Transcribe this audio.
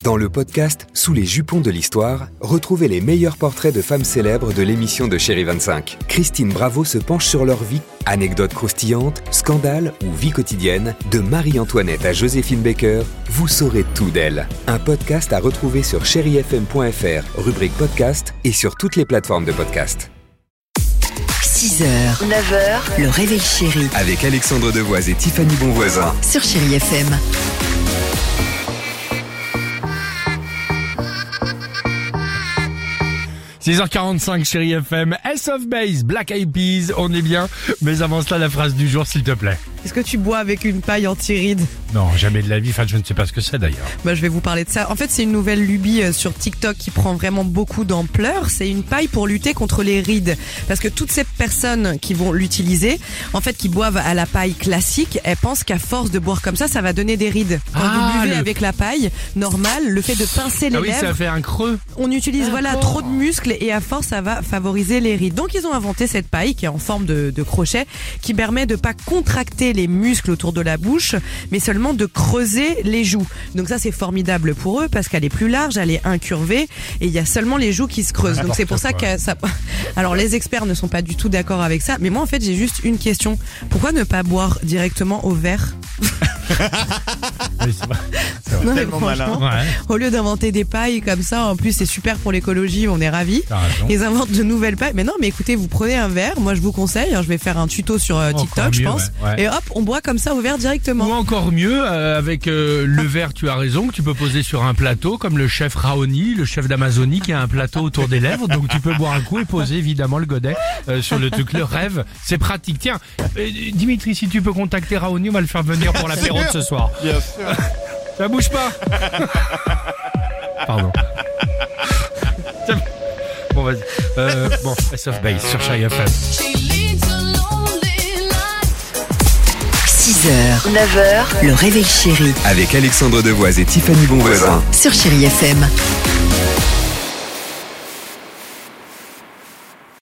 Dans le podcast Sous les jupons de l'histoire, retrouvez les meilleurs portraits de femmes célèbres de l'émission de Chérie 25. Christine Bravo se penche sur leur vie. Anecdotes croustillantes, scandales ou vie quotidienne, de Marie-Antoinette à Joséphine Baker, vous saurez tout d'elle. Un podcast à retrouver sur chérifm.fr, rubrique podcast et sur toutes les plateformes de podcast. 6h, 9h, le réveil chéri. Avec Alexandre Devoise et Tiffany Bonvoisin. Sur Chérie FM. 6h45, Chérie FM, S of Base, Black Eyed Peas, on est bien. Mais avant cela, la phrase du jour, s'il te plaît. Est-ce que tu bois avec une paille anti-rides ? Non, jamais de la vie, enfin je ne sais pas ce que c'est d'ailleurs. Je vais vous parler de ça. En fait, c'est une nouvelle lubie sur TikTok qui prend vraiment beaucoup d'ampleur. C'est une paille pour lutter contre les rides. Parce que toutes ces personnes qui vont l'utiliser, en fait, qui boivent à la paille classique, elles pensent qu'à force de boire comme ça va donner des rides. Quand vous buvez avec la paille normale, le fait de pincer les lèvres... ça fait un creux. On utilise trop de muscles et à force, ça va favoriser les rides. Donc, ils ont inventé cette paille qui est en forme de crochet qui permet de pas contracter les muscles autour de la bouche, mais seulement de creuser les joues. Donc ça, c'est formidable pour eux parce qu'elle est plus large, elle est incurvée et il y a seulement les joues qui se creusent. Donc c'est pour ça que ça... Alors les experts ne sont pas du tout d'accord avec ça, mais moi en fait j'ai juste une question. Pourquoi ne pas boire directement au verre ? Oui, c'est vrai. Non, mais franchement, au lieu d'inventer des pailles comme ça, en plus c'est super pour l'écologie, on est ravis. Ils inventent de nouvelles pailles. Mais non, mais écoutez, vous prenez un verre, moi je vous conseille, je vais faire un tuto sur TikTok, je pense. Ouais. Et hop, on boit comme ça au verre directement. Ou encore mieux, avec le verre, tu as raison, que tu peux poser sur un plateau, comme le chef Raoni, le chef d'Amazonie, qui a un plateau autour des lèvres. Donc tu peux boire un coup et poser évidemment le godet sur le truc. Le rêve, c'est pratique. Tiens, Dimitri, si tu peux contacter Raoni, on va le faire venir pour l'apéro de ce soir. Bien sûr. Ça bouge pas. Pardon. Bon, vas-y. S of Base sur Chérie FM. 6h, 9h, le réveil chéri. Avec Alexandre Devoise et Tiffany Bonvoisin. Sur Chérie FM.